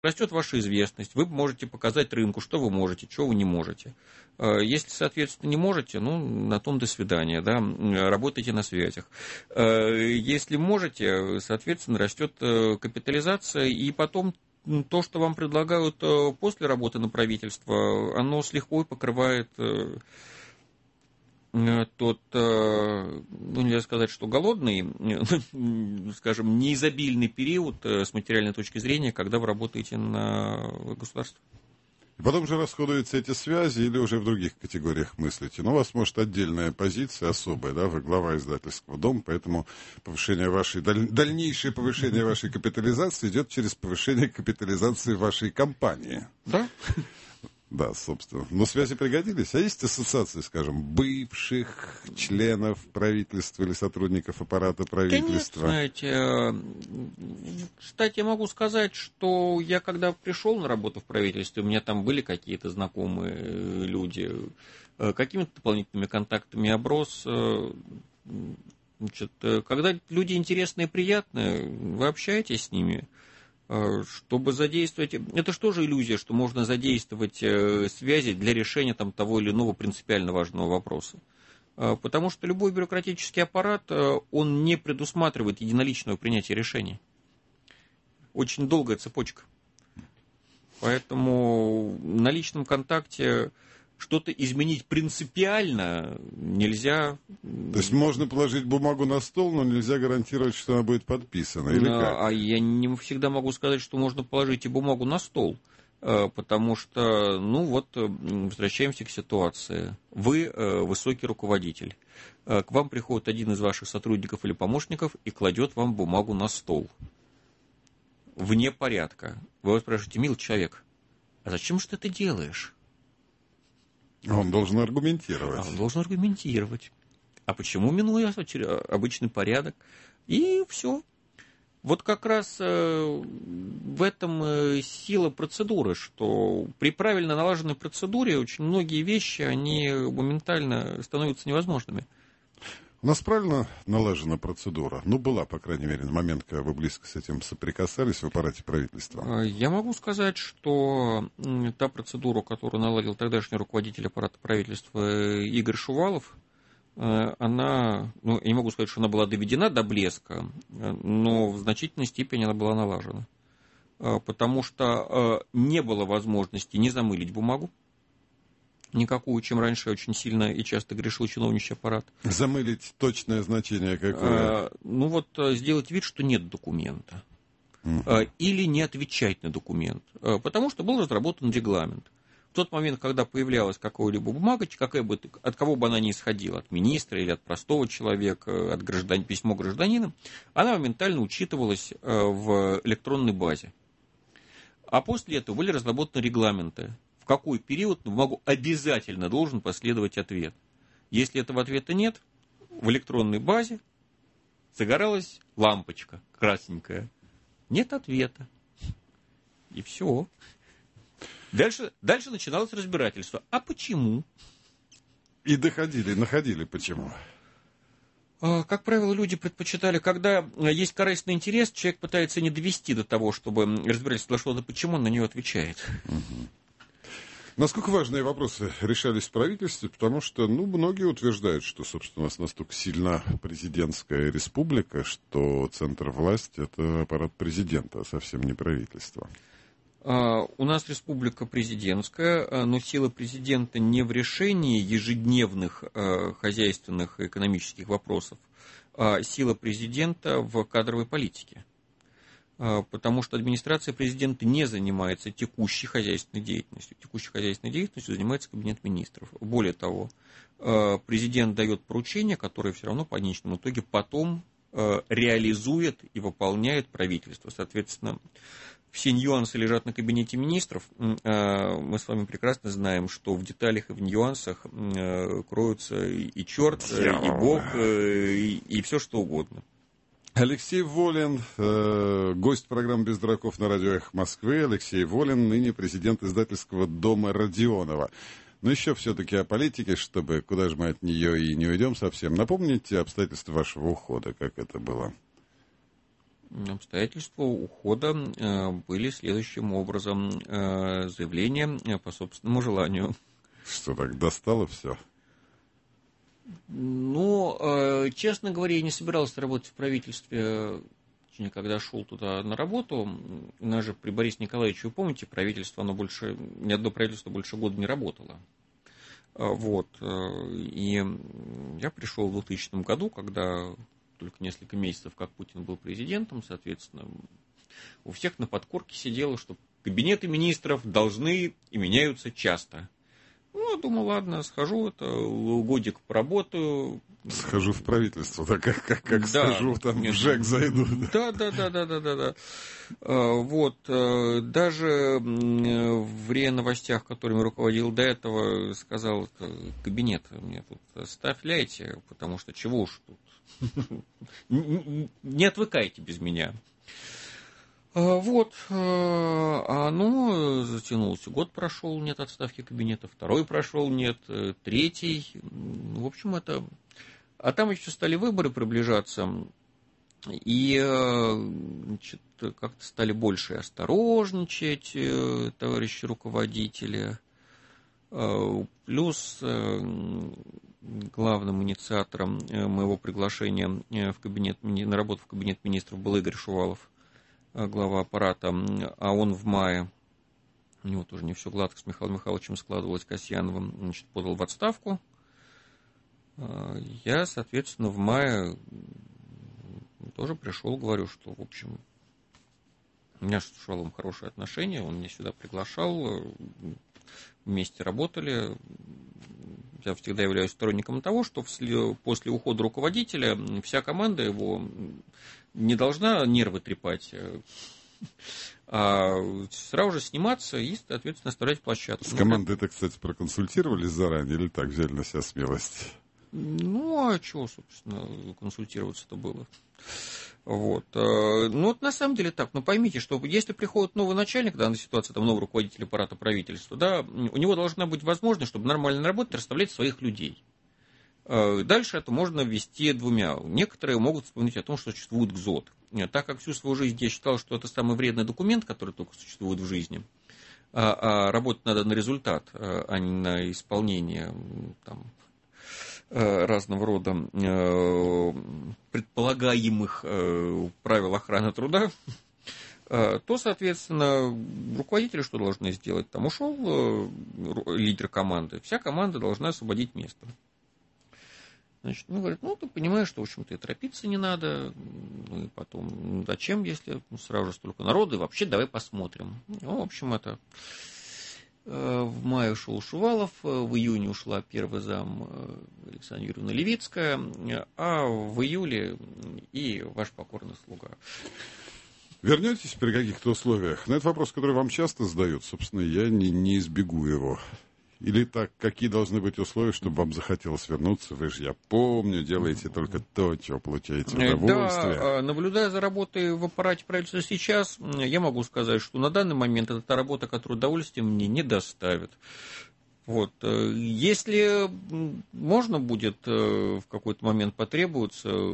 растет ваша известность, вы можете показать рынку, что вы можете, что вы не можете. Если, соответственно, не можете, ну, на том до свидания, да, работайте на связях. Если можете, соответственно, растет капитализация, и потом то, что вам предлагают после работы на правительство, оно с лихвой покрывает тот, ну, нельзя сказать, что голодный, скажем, неизобильный период с материальной точки зрения, когда вы работаете на государство. И потом же расходуются эти связи или уже в других категориях мыслите? Ну, у вас, может, отдельная позиция особая, да, вы глава издательского дома, поэтому повышение вашей, дальнейшее повышение вашей капитализации идет через повышение капитализации вашей компании. Да. Да, собственно. Но связи пригодились. А есть ассоциации, скажем, бывших членов правительства или сотрудников аппарата правительства? Конечно, знаете, кстати, я могу сказать, что я когда пришел на работу в правительстве, у меня там были какие-то знакомые люди, какими-то дополнительными контактами оброс. Значит, когда люди интересные и приятные, вы общаетесь с ними, чтобы задействовать... Это что же иллюзия, что можно задействовать связи для решения там, того или иного принципиально важного вопроса? Потому что любой бюрократический аппарат, он не предусматривает единоличного принятия решений. Очень долгая цепочка. Поэтому на личном контакте что-то изменить принципиально нельзя. То есть можно положить бумагу на стол, но нельзя гарантировать, что она будет подписана, или как? А я не всегда могу сказать, что можно положить и бумагу на стол, потому что, ну вот, возвращаемся к ситуации. Вы высокий руководитель. К вам приходит один из ваших сотрудников или помощников и кладет вам бумагу на стол. Вне порядка. Вы вас спрашиваете: милый человек, а зачем же ты это делаешь? Он должен аргументировать. Он должен аргументировать. А почему минуя обычный порядок? И все. Вот как раз в этом сила процедуры, что при правильно налаженной процедуре очень многие вещи, они моментально становятся невозможными. У нас правильно налажена процедура? Ну, была, по крайней мере, на момент, когда вы близко с этим соприкасались в аппарате правительства. Я могу сказать, что та процедура, которую наладил тогдашний руководитель аппарата правительства Игорь Шувалов, она, ну, я не могу сказать, что она была доведена до блеска, но в значительной степени она была налажена. Потому что не было возможности не замылить бумагу, никакую, чем раньше очень сильно и часто грешил чиновничий аппарат. Замылить точное значение какое? Ну вот сделать вид, что нет документа. Или не отвечать на документ. Потому что был разработан регламент. В тот момент, когда появлялась какая-либо бумага, от кого бы она ни исходила, от министра или от простого человека, от письмо гражданина, она моментально учитывалась в электронной базе. А после этого были разработаны регламенты, в какой период на бумагу обязательно должен последовать ответ. Если этого ответа нет, в электронной базе загоралась лампочка красненькая. Нет ответа. И все. Дальше начиналось разбирательство. А почему? И находили почему. Как правило, люди предпочитали, когда есть корыстный интерес, человек пытается не довести до того, чтобы разбирательство дошло до почему, он на нее отвечает. Угу. Насколько важные вопросы решались в правительстве, потому что, ну, многие утверждают, что, собственно, у нас настолько сильна президентская республика, что центр власти – это аппарат президента, а совсем не правительство. У нас республика президентская, но сила президента не в решении ежедневных хозяйственных и экономических вопросов, а сила президента в кадровой политике. Потому что администрация президента не занимается текущей хозяйственной деятельностью. Текущей хозяйственной деятельностью занимается кабинет министров. Более того, президент дает поручения, которые все равно в конечном итоге потом реализует и выполняет правительство. Соответственно, все нюансы лежат на кабинете министров. Мы с вами прекрасно знаем, что в деталях и в нюансах кроются и черт, и бог, и все что угодно. Алексей Волин, гость программы «Без дураков» на радио «Эхо Москвы». Алексей Волин, ныне президент издательского дома Родионова. Но еще все-таки о политике, чтобы куда же мы от нее и не уйдем совсем. Напомните обстоятельства вашего ухода, как это было? Обстоятельства ухода были следующим образом. Заявление по собственному желанию. Что, так достало все? Ну, честно говоря, я не собирался работать в правительстве, когда шел туда на работу. У нас же при Борисе Николаевиче, вы помните, правительство, оно больше, ни одно правительство больше года не работало. Вот. И я пришел в 2000 году, когда только несколько месяцев, как Путин был президентом, соответственно, у всех на подкорке сидело, что кабинеты министров должны и меняются часто. Ну, я думаю, ладно, схожу, годик поработаю. Схожу в правительство, да, как схожу, там в ЖЭК зайду. Да. Вот, даже в РИА Новостях, которыми руководил до этого, сказал, кабинет мне тут оставляйте, потому что чего уж тут. Не отвыкайте без меня. Вот, оно затянулось. Год прошел, нет отставки кабинета, второй прошел, нет, третий. В общем, это... А там еще стали выборы приближаться, и значит, как-то стали больше осторожничать товарищи руководители. Плюс главным инициатором моего приглашения в кабинет, на работу в кабинет министров был Игорь Шувалов, глава аппарата, а он в мае, у него тоже не все гладко с Михаилом Михайловичем складывалось, Касьяновым, значит, подал в отставку. Я, соответственно, в мае тоже пришел, говорю, что, в общем, у меня с Шуваловым хорошие отношения, он меня сюда приглашал, вместе работали. Я всегда являюсь сторонником того, что после ухода руководителя вся команда его не должна нервы трепать, а сразу же сниматься и, соответственно, оставлять площадку. С командой это, кстати, проконсультировались заранее или так взяли на себя смелость? Ну, а чего, собственно, консультироваться-то было? Вот. Ну, вот на самом деле так. Но поймите, что если приходит новый начальник, да, на ситуацию, там, новый руководитель аппарата правительства, да, у него должна быть возможность, чтобы нормально работать, расставлять своих людей. Дальше это можно ввести двумя. Некоторые могут вспомнить о том, что существует ГЗОТ. Так как всю свою жизнь я считал, что это самый вредный документ, который только существует в жизни, а работать надо на результат, а не на исполнение там, разного рода предполагаемых правил охраны труда, то, соответственно, руководители что должны сделать? Там ушел лидер команды, вся команда должна освободить место. Значит, ну, говорят, ну, ты понимаешь, что, в общем-то, и торопиться не надо, ну, и потом, зачем, если сразу же столько народу, и вообще давай посмотрим. Ну, в общем, это... В мае ушел Шувалов, в июне ушла первый зам Александра Юрьевна Левицкая, а в июле и ваш покорный слуга. Вернетесь при каких-то условиях? На этот вопрос, который вам часто задают, собственно, я не избегу его. Или так, какие должны быть условия, чтобы вам захотелось вернуться? Вы же, я помню, делаете только то, чего получаете удовольствие. Да, наблюдая за работой в аппарате правительства сейчас, я могу сказать, что на данный момент это та работа, которая удовольствие мне не доставит. Вот. Если можно будет в какой-то момент потребуется,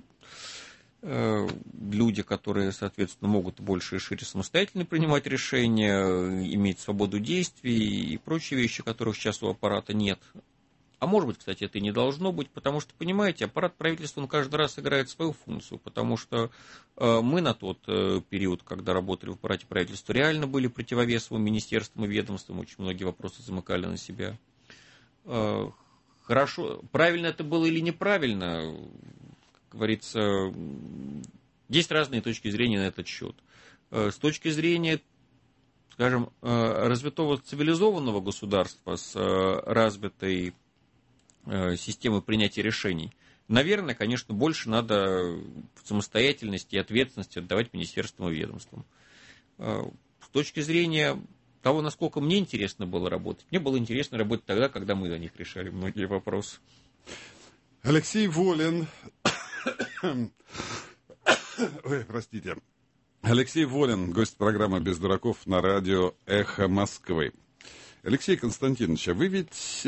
люди, которые, соответственно, могут больше и шире самостоятельно принимать решения, иметь свободу действий и прочие вещи, которых сейчас у аппарата нет. А может быть, кстати, это и не должно быть, потому что, понимаете, аппарат правительства, он каждый раз играет свою функцию, потому что мы на тот период, когда работали в аппарате правительства, реально были противовесом министерствам и ведомствам, очень многие вопросы замыкали на себя. Хорошо, правильно это было или неправильно, как говорится, есть разные точки зрения на этот счет. С точки зрения, скажем, развитого цивилизованного государства с развитой системой принятия решений, наверное, конечно, больше надо самостоятельности и ответственности отдавать министерствам и ведомствам. С точки зрения того, насколько мне интересно было работать, мне было интересно работать тогда, когда мы за них решали многие вопросы. Алексей Волин... Ой, простите. Алексей Волин, гость программы «Без дураков» на радио «Эхо Москвы». Алексей Константинович, а вы ведь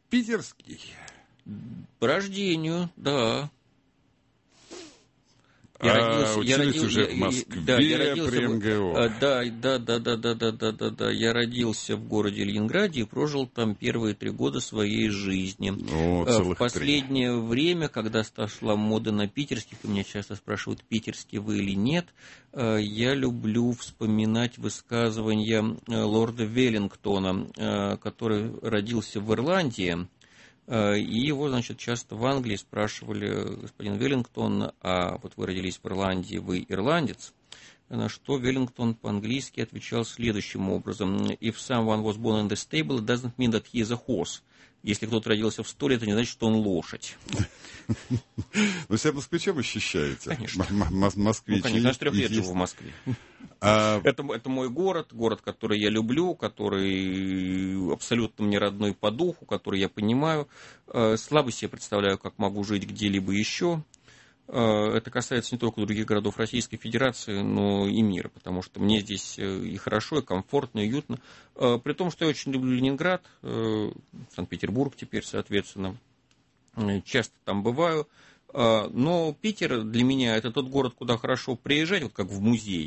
питерский? По рождению, да. Учились уже в Москве, при МГУ. Да. Я родился в городе Ленинграде и прожил там первые 3 года своей жизни. В последнее время, когда сошла мода на питерских, и меня часто спрашивают, питерский вы или нет, я люблю вспоминать высказывания лорда Веллингтона, который родился в Ирландии. И его, значит, часто в Англии спрашивали: господин Веллингтон, а вот вы родились в Ирландии, вы ирландец? На что Веллингтон по-английски отвечал следующим образом: if someone was born in the stable, it doesn't mean that he is a horse. Если кто-то родился в стойле, это не значит, что он лошадь. Но себя москвичом ощущаете? Конечно. Москвич. Конечно, я с 3 лет живу в Москве. Это мой город, который я люблю, который абсолютно мне родной по духу, который я понимаю. Слабо себе представляю, как могу жить где-либо еще. Это касается не только других городов Российской Федерации, но и мира, потому что мне здесь и хорошо, и комфортно, и уютно. При том, что я очень люблю Ленинград, Санкт-Петербург теперь, соответственно, часто там бываю. Но Питер для меня это тот город, куда хорошо приезжать, вот как в музей,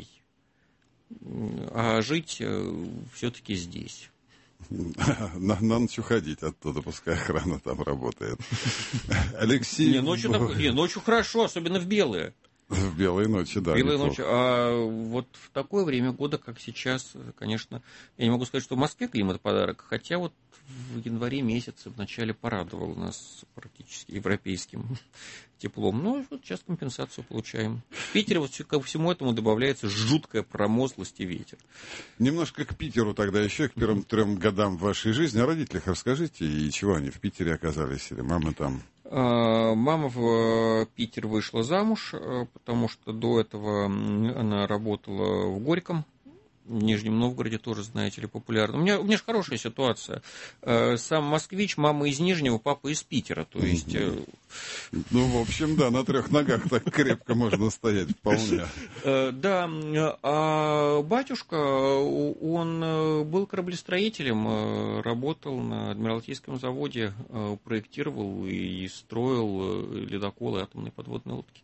а жить все-таки здесь. На ночь уходить оттуда, пускай охрана там работает. Алексей... Ночью хорошо, особенно в белые. В белые ночи, да. Белые ночи. А вот в такое время года, как сейчас, конечно, я не могу сказать, что в Москве климат подарок, хотя вот в январе месяце в начале порадовал нас практически европейским теплом. Но вот сейчас компенсацию получаем. В Питере вот ко всему этому добавляется жуткая промозглость и ветер. Немножко к Питеру тогда еще, к первым 3 годам вашей жизни. О родителях расскажите, и чего они в Питере оказались, или мама там? Мама в Питер вышла замуж, потому что до этого она работала в Горьком, в Нижнем Новгороде тоже, знаете ли, популярно. У меня же хорошая ситуация. Сам москвич, мама из Нижнего, папа из Питера. То есть... Ну, в общем, да, на 3 ногах так крепко можно стоять вполне. Да, а батюшка, он был кораблестроителем, работал на Адмиралтейском заводе, проектировал и строил ледоколы, атомные подводные лодки.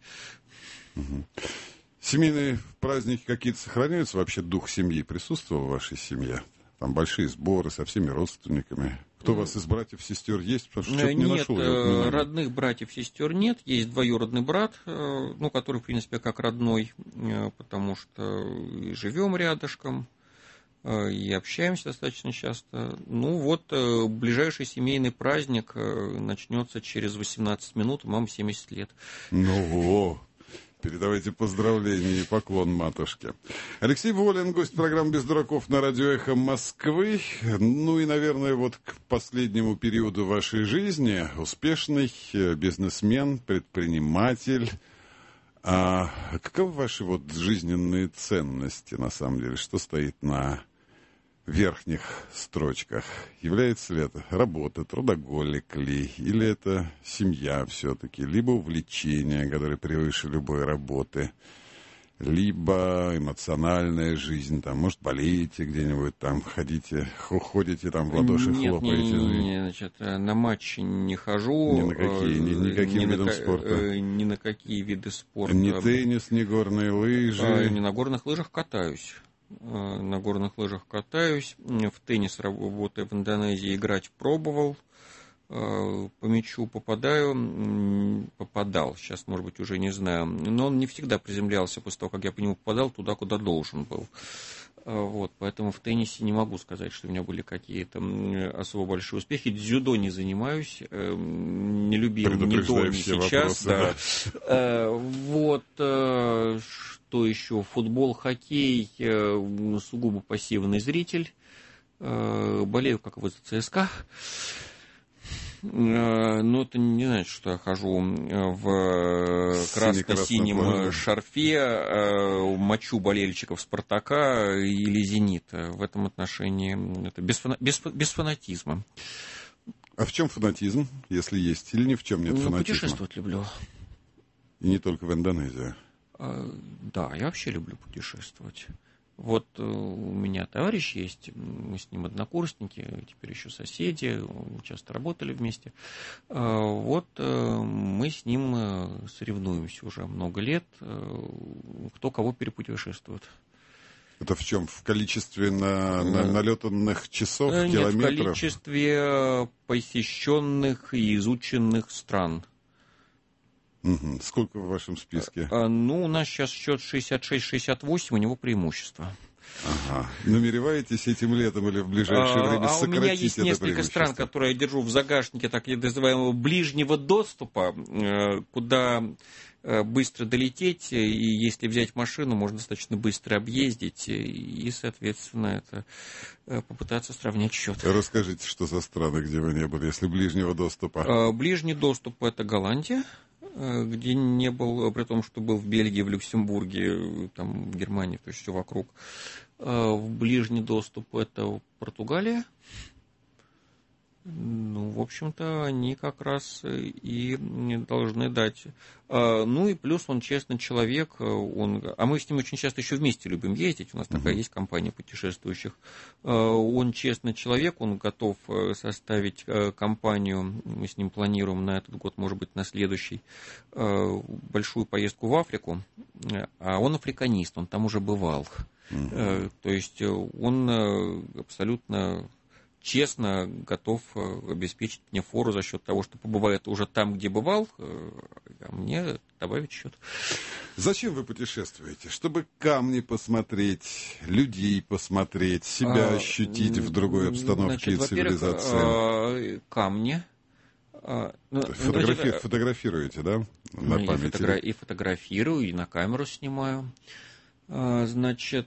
Семейные праздники какие-то сохраняются? Вообще дух семьи присутствовал в вашей семье? Там большие сборы со всеми родственниками. Кто у вас из братьев, сестер есть? Потому что что-то не нашел. Нет, родных братьев, сестер нет. Есть двоюродный брат, который, в принципе, как родной, потому что и живем рядышком, и общаемся достаточно часто. Ну вот, ближайший семейный праздник начнется через 18 минут, маме 70 лет. Ну, передавайте поздравления и поклон матушке. Алексей Волин, гость программы «Без дураков» на радио «Эхо Москвы». Ну и, наверное, вот к последнему периоду вашей жизни. Успешный бизнесмен, предприниматель. А каковы ваши вот жизненные ценности, на самом деле? Что стоит на верхних строчках? Является ли это работа, трудоголик ли, или это семья все-таки, либо увлечение, которое превыше любой работы, либо эмоциональная жизнь, там, может, болеете где-нибудь, там, ходите, ходите, там, в ладоши хлопаете? Нет, значит, на матчи не хожу. Ни на какие, никаким видом спорта? Ни на какие виды спорта. Ни теннис, ни горные лыжи? Не на горных лыжах катаюсь. На горных лыжах катаюсь, в теннис, работая в Индонезии, играть пробовал, по мячу попадал, сейчас, может быть, уже не знаю, но он не всегда приземлялся после того, как я по нему попадал туда, куда должен был. Вот, поэтому в теннисе не могу сказать, что у меня были какие-то особо большие успехи. Дзюдо не занимаюсь, не любил ни до, ни сейчас. Вопросы, да. Вот, что еще? Футбол, хоккей, сугубо пассивный зритель. Болею, как вы, за ЦСКА. Но это не значит, что я хожу в красно-синем шарфе, мочу болельщиков «Спартака» или «Зенита». В этом отношении это без фанатизма. А в чем фанатизм, если есть? Или ни в чем нет фанатизма? Путешествовать люблю. И не только в Индонезию. Да, я вообще люблю путешествовать. Вот у меня товарищ есть, мы с ним однокурсники, теперь еще соседи, часто работали вместе. Вот мы с ним соревнуемся уже много лет, кто кого перепутешествует. Это в чем? В количестве налетанных часов, километров? Нет, в количестве посещенных и изученных стран. Угу. Сколько в вашем списке? Ну, у нас сейчас счет 66-68, у него преимущество. Ага. Намереваетесь этим летом или в ближайшее время сократить это преимущество? У меня есть несколько стран, которые я держу в загашнике так называемого ближнего доступа, куда быстро долететь, и если взять машину, можно достаточно быстро объездить, и, соответственно, это попытаться сравнять счет. Расскажите, что за страны, где вы не были, если ближнего доступа? Ближний доступ – это Голландия, где не был, при том, что был в Бельгии, в Люксембурге, там, в Германии, то есть все вокруг. В ближний доступ это Португалия. Ну, в общем-то, они как раз и должны дать. Ну и плюс он честный человек, а мы с ним очень часто еще вместе любим ездить, у нас такая есть компания путешествующих. Он честный человек, он готов составить компанию, мы с ним планируем на этот год, может быть, на следующий, большую поездку в Африку, а он африканист, он там уже бывал. То есть он абсолютно честно готов обеспечить мне фору за счет того, что побывает уже там, где бывал, а мне добавить счет. Зачем вы путешествуете? Чтобы камни посмотреть, людей посмотреть, себя ощутить в другой обстановке и цивилизации? Камни. Фотографируете, да? На память? И фотографирую, и на камеру снимаю. Значит,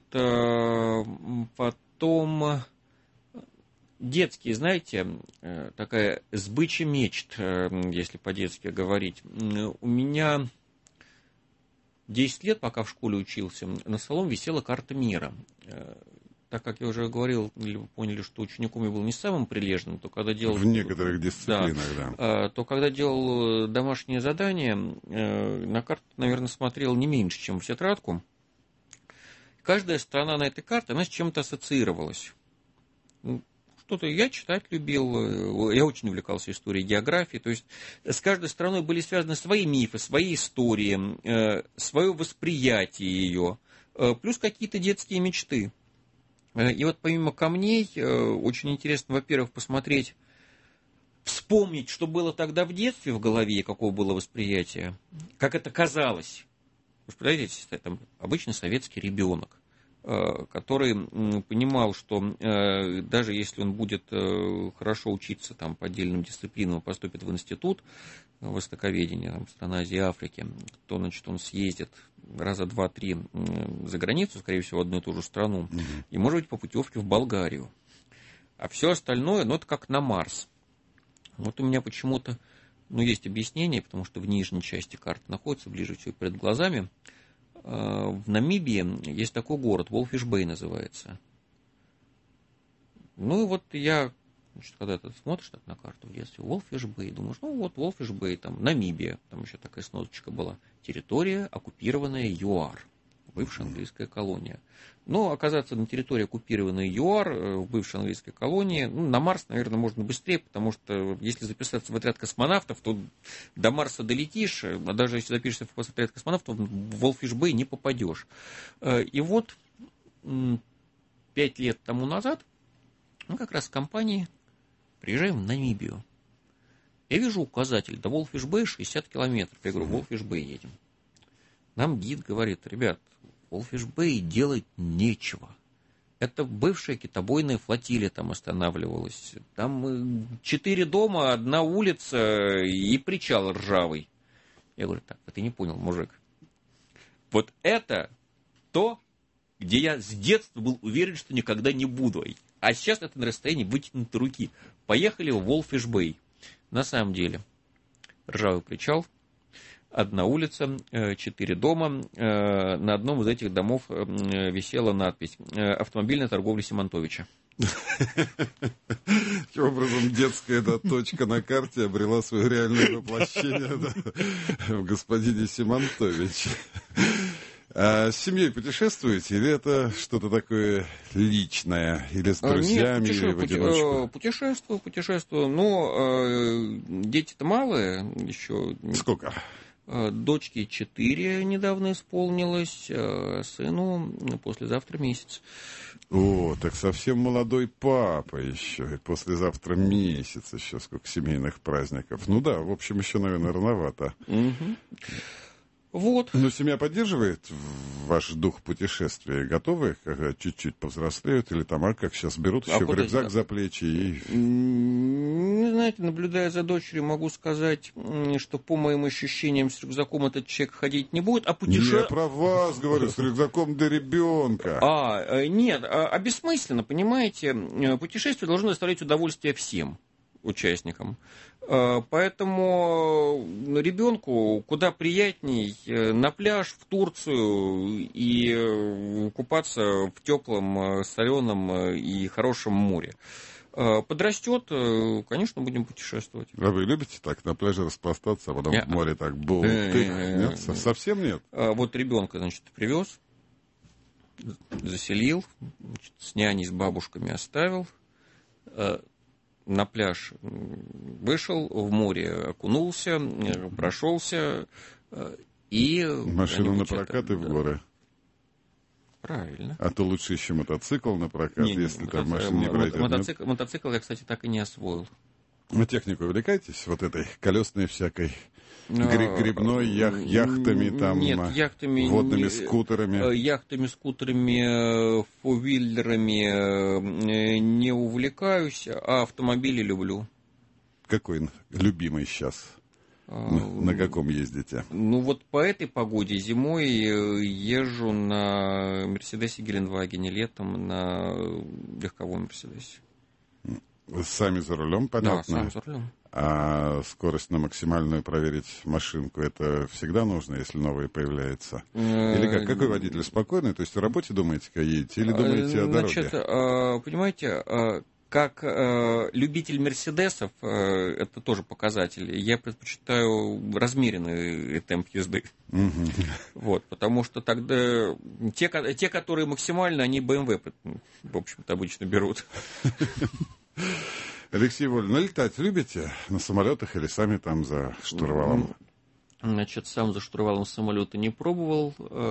потом... Детские, знаете, такая сбыча мечт, если по-детски говорить. У меня 10 лет, пока в школе учился, на столом висела карта мира. Так как я уже говорил, или вы поняли, что учеником я был не самым прилежным, то когда делал... В некоторых дисциплинах, да. То когда делал домашнее задание, на карту, наверное, смотрел не меньше, чем в тетрадку. Каждая страна на этой карте, она с чем-то ассоциировалась. Что-то я читать любил, я очень увлекался историей, географией, то есть с каждой страной были связаны свои мифы, свои истории, свое восприятие ее, плюс какие-то детские мечты. И вот помимо камней, очень интересно, во-первых, посмотреть, вспомнить, что было тогда в детстве в голове, какое было восприятие, как это казалось. Вы представляете, там обычный советский ребенок, который понимал, что даже если он будет хорошо учиться там, по отдельным дисциплинам, поступит в институт востоковедения, там, страны Азии и Африки, то, значит, он съездит раза 2-3 за границу, скорее всего, в одну и ту же страну, и, может быть, по путевке в Болгарию. А все остальное, ну, это как на Марс. Вот у меня почему-то, ну, есть объяснение, потому что в нижней части карты находится, ближе всего перед глазами. В Намибии есть такой город, Волфиш-Бэй называется. Ну и вот я, значит, когда ты смотришь так на карту в детстве, Волфиш-Бэй, думаешь, ну вот Волфиш-Бэй, там Намибия, там еще такая сносочка была, территория, оккупированная ЮАР, бывшая английская колония. Но оказаться на территории, оккупированной ЮАР, в бывшей английской колонии, ну, на Марс, наверное, можно быстрее, потому что если записаться в отряд космонавтов, то до Марса долетишь, а даже если запишешься в отряд космонавтов, в Волфиш-Бэй не попадешь. И вот 5 лет тому назад мы как раз с компанией приезжаем в Намибию. Я вижу указатель, до Волфиш-Бэй 60 километров. Я говорю, Волфиш-Бэй едем. Нам гид говорит, ребят, в Волфиш-Бэй делать нечего. Это бывшая китобойная флотилия там останавливалась. Там 4 дома, 1 улица и причал ржавый. Я говорю, так, ты не понял, мужик. Вот это то, где я с детства был уверен, что никогда не буду. А сейчас это на расстоянии вытянутой руки. Поехали в Волфиш-Бэй. На самом деле, ржавый причал, 1 улица, 4 дома. На одном из этих домов висела надпись «Автомобильная торговля Симонтовича». Таким образом, детская точка на карте обрела свое реальное воплощение в господине Симонтовиче. А с семьей путешествуете, или это что-то такое личное, или с друзьями, Нет, или в одиночку? путешествую, но дети-то малые еще. Сколько? Дочке 4 недавно исполнилось, сыну послезавтра месяц. О, так совсем молодой папа еще, и послезавтра месяц еще, сколько семейных праздников. Ну да, в общем, еще, наверное, рановато. Угу. Вот. Но семья поддерживает ваш дух путешествия? Готовы, когда чуть-чуть повзрослеют? Или там, как сейчас берут еще в рюкзак за плечи и... Знаете, наблюдая за дочерью, могу сказать, что по моим ощущениям с рюкзаком этот человек ходить не будет, а Я про вас говорю, с рюкзаком для ребенка. Нет, бессмысленно, понимаете, путешествие должно доставлять удовольствие всем участникам. Поэтому ребенку куда приятней на пляж в Турцию и купаться в теплом, соленом и хорошем море. Подрастет, конечно, будем путешествовать. А вы любите так на пляже распластаться, а потом в море так бултых? Нет, совсем нет? Вот ребенка, значит, привез, заселил, значит, с няней, с бабушками оставил, на пляж вышел, в море окунулся, прошелся и... Машину на прокат и в горы. Правильно. А то лучше еще мотоцикл на прокат, если там машина не пройдет. Мотоцикл я, кстати, так и не освоил. Вы техникой увлекаетесь? Вот этой колесной всякой? Грибной, яхтами, там, нет, яхтами, водными скутерами? Яхтами, скутерами, форвиллерами не увлекаюсь, а автомобили люблю. Какой любимый сейчас? На каком ездите? Ну вот по этой погоде зимой езжу на Мерседесе Гелендвагене, летом на легковом Мерседесе. Вы сами за рулем, понятно? Да, сам за рулем. А скорость на максимальную проверить машинку, это всегда нужно, если новые появляются? Или как? Какой водитель? Спокойный? То есть в работе думаете, как едете? Или думаете о дороге? Значит, понимаете, как любитель Мерседесов, это тоже показатель, я предпочитаю размеренный темп езды. Вот, потому что тогда те, которые максимально, они BMW, в общем-то, обычно берут. Алексей Волин, летать любите на самолетах или сами там за штурвалом? Значит, сам за штурвалом самолета не пробовал.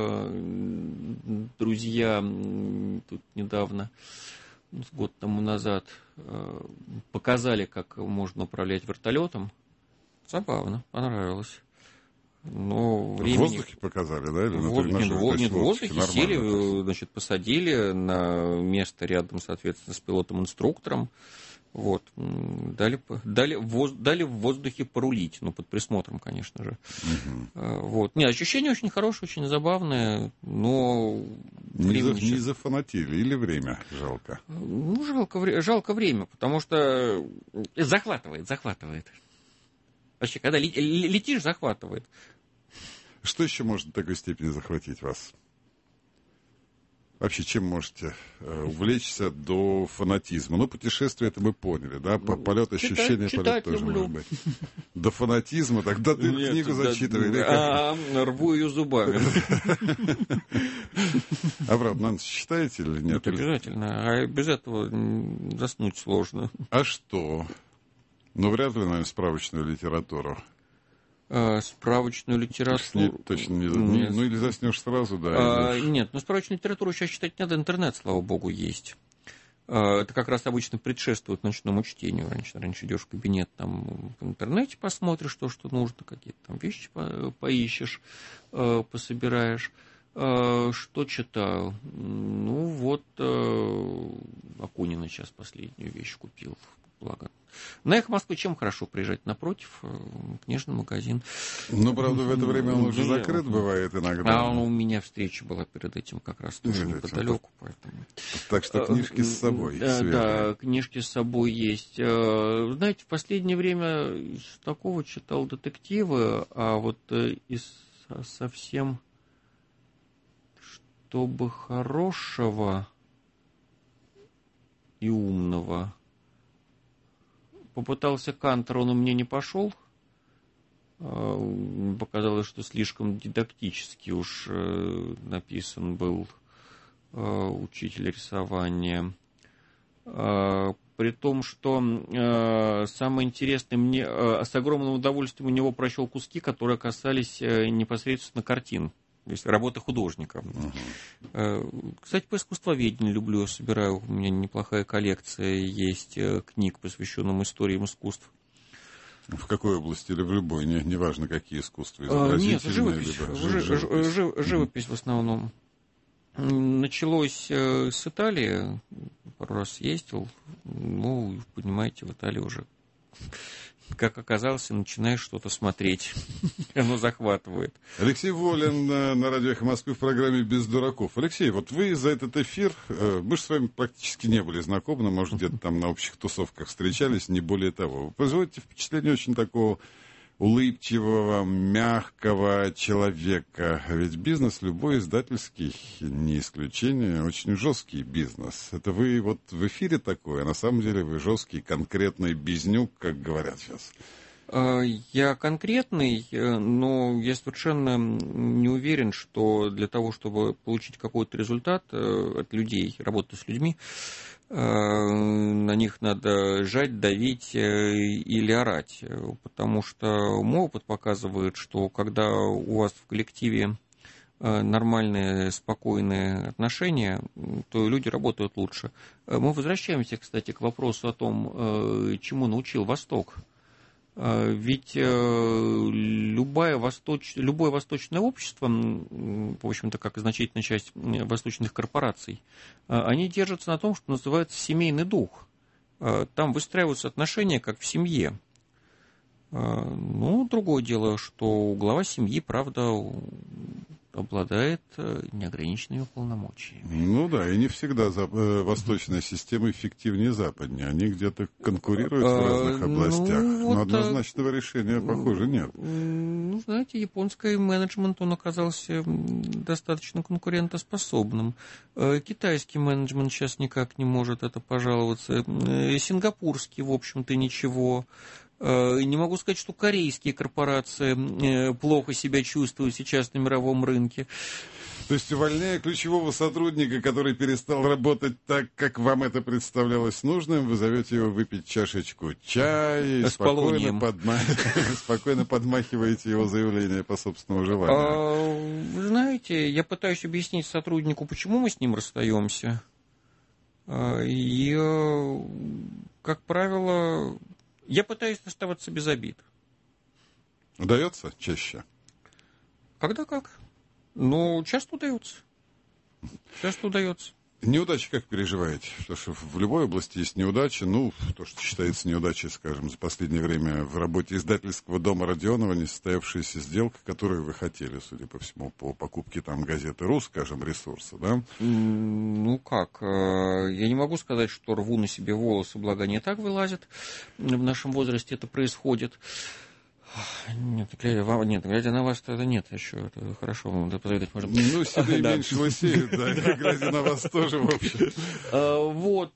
Друзья тут недавно, год тому назад, показали, как можно управлять вертолетом. Забавно, понравилось. Но В воздухе показали, да? Или нет, в воздухе сели, значит, посадили на место рядом, соответственно, с пилотом-инструктором. Вот. Дали в воздухе порулить, ну, под присмотром, конечно же. Вот. Не, ощущение очень хорошее, очень забавное, но... Не зафанатили или время жалко? Ну, жалко время, потому что захватывает. Вообще, когда летишь, захватывает. Что еще может в такой степени захватить вас? Вообще, чем можете увлечься до фанатизма? Ну, путешествие это мы поняли, да? Полет, ощущение, полет тоже может быть. До фанатизма, тогда ты книгу зачитывай. Рву ее зубами. А правда, на ночь читаете или нет? Обязательно. А без этого заснуть сложно. А что? Ну, вряд ли, наверное, справочную литературу. Справочную литературу... Точно не... Ну, или заснешь сразу, да. Нет, ну, справочную литературу сейчас читать не надо, интернет, слава богу, есть. Это как раз обычно предшествует ночному чтению. Раньше идешь в кабинет, там в интернете посмотришь то, что нужно, какие-то там вещи поищешь, пособираешь. Что читаю? Ну, вот Акунина сейчас последнюю вещь купил, благо. На «Эхо Москвы» чем хорошо приезжать? Напротив, книжный магазин. Ну, правда, в это время он уже закрыт бывает иногда. А у меня встреча была перед этим как раз тоже неподалеку. Поэтому... Так что книжки с собой. Да, книжки с собой есть. Знаете, в последнее время из такого читал детективы, а вот из совсем чтобы хорошего и умного... Попытался Кантер, он у меня не пошел. показалось, что слишком дидактически уж написан был учитель рисования. При том, что самое интересное, мне с огромным удовольствием у него прочел куски, которые касались непосредственно картин, то есть работы художника. Кстати, по искусствоведению люблю, собираю, у меня неплохая коллекция есть книг, посвященных историям искусств. В какой области или в любой? Неважно, какие искусства. Изобразительные, нет, живопись в основном. Началось с Италии, пару раз ездил, ну, понимаете, в Италии уже, как оказалось, начинаешь что-то смотреть, оно захватывает. Алексей Волин на радио «Эхо Москвы» в программе «Без дураков». Алексей, вот вы за этот эфир, мы же с вами практически не были знакомы, может, где-то там на общих тусовках встречались, не более того. Вы производите впечатление очень такого улыбчивого, мягкого человека. Ведь бизнес любой издательский, не исключение, очень жесткий бизнес. Это вы вот в эфире такой, а на самом деле вы жесткий, конкретный бизнюк, как говорят сейчас. Я конкретный, но я совершенно не уверен, что для того, чтобы получить какой-то результат от людей, работать с людьми, на них надо жать, давить или орать. Потому что мой опыт показывает, что когда у вас в коллективе нормальные, спокойные отношения, то люди работают лучше. Мы возвращаемся, кстати, к вопросу о том, чему научил Восток. Ведь любое восточное общество, в общем-то, как и значительная часть восточных корпораций, они держатся на том, что называется семейный дух. Там выстраиваются отношения, как в семье. Ну, другое дело, что глава семьи, правда, обладает неограниченными полномочиями. Ну да, и не всегда восточная система эффективнее западнее. Они где-то конкурируют в разных областях. Но однозначного решения, похоже, нет. Ну, знаете, японский менеджмент, он оказался достаточно конкурентоспособным. Китайский менеджмент сейчас никак не может это пожаловаться. Сингапурский, в общем-то, ничего. Не могу сказать, что корейские корпорации плохо себя чувствуют сейчас на мировом рынке. То есть, увольняя ключевого сотрудника, который перестал работать так, как вам это представлялось нужным, вы зовете его выпить чашечку чая и спокойно подмахиваете его заявление по собственному желанию. Вы знаете, я пытаюсь объяснить сотруднику, почему мы с ним расстаемся. И, как правило, я пытаюсь оставаться без обид. Удается чаще? Когда как. Ну, часто удается. Часто удается. Неудачи как переживаете? Потому что в любой области есть неудачи. Ну, то, что считается неудачей, скажем, за последнее время в работе издательского дома Родионова, несостоявшаяся сделка, которую вы хотели, судя по всему, по покупке там газеты «Рус», скажем, ресурса, да? Ну как, я не могу сказать, что рву на себе волосы, благо не так вылазит. В нашем возрасте это происходит. Нет, глядя на вас, это нет еще. Это хорошо, это позавидовать можно. Ну, себе меньше лысеют, да, глядя на вас тоже, в общем. Вот,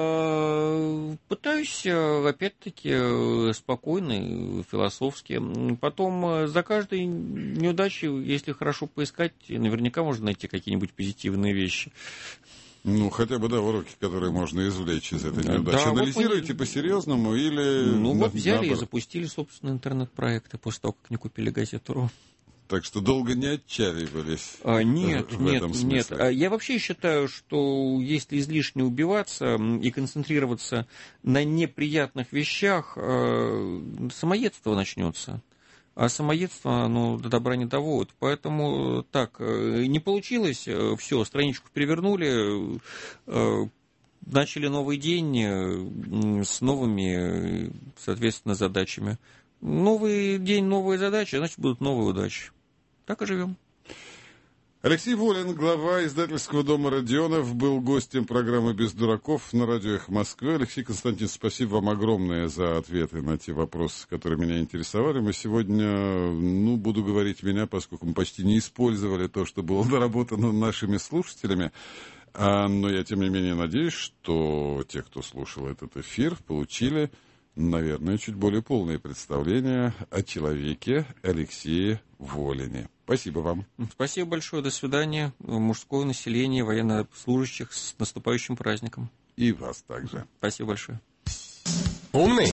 пытаюсь, опять-таки, спокойно, философски. Потом за каждой неудачей, если хорошо поискать, наверняка можно найти какие-нибудь позитивные вещи. Ну, хотя бы, да, уроки, которые можно извлечь из этой неудачи. Да, анализируете вот по-серьезному или... Ну, вот взяли и запустили, собственно, интернет-проекты после того, как не купили газету «Ру». Так что долго не отчаивались. Нет. Я вообще считаю, что если излишне убиваться и концентрироваться на неприятных вещах, самоедство начнется. А самоедство, оно до добра не доводит. Поэтому так, не получилось, все, страничку перевернули, начали новый день с новыми, соответственно, задачами. Новый день, новые задачи, значит, будут новые удачи. Так и живем. Алексей Волин, глава издательского дома Родионов, был гостем программы «Без дураков» на радио «Эхо Москвы». Алексей Константинович, спасибо вам огромное за ответы на те вопросы, которые меня интересовали. Мы сегодня, буду говорить меня, поскольку мы почти не использовали то, что было доработано нашими слушателями. Но я, тем не менее, надеюсь, что те, кто слушал этот эфир, получили наверное, чуть более полное представление о человеке Алексее Волине. Спасибо вам. Спасибо большое. До свидания. Мужское население, военнослужащих с наступающим праздником. И вас также. Спасибо большое. Умный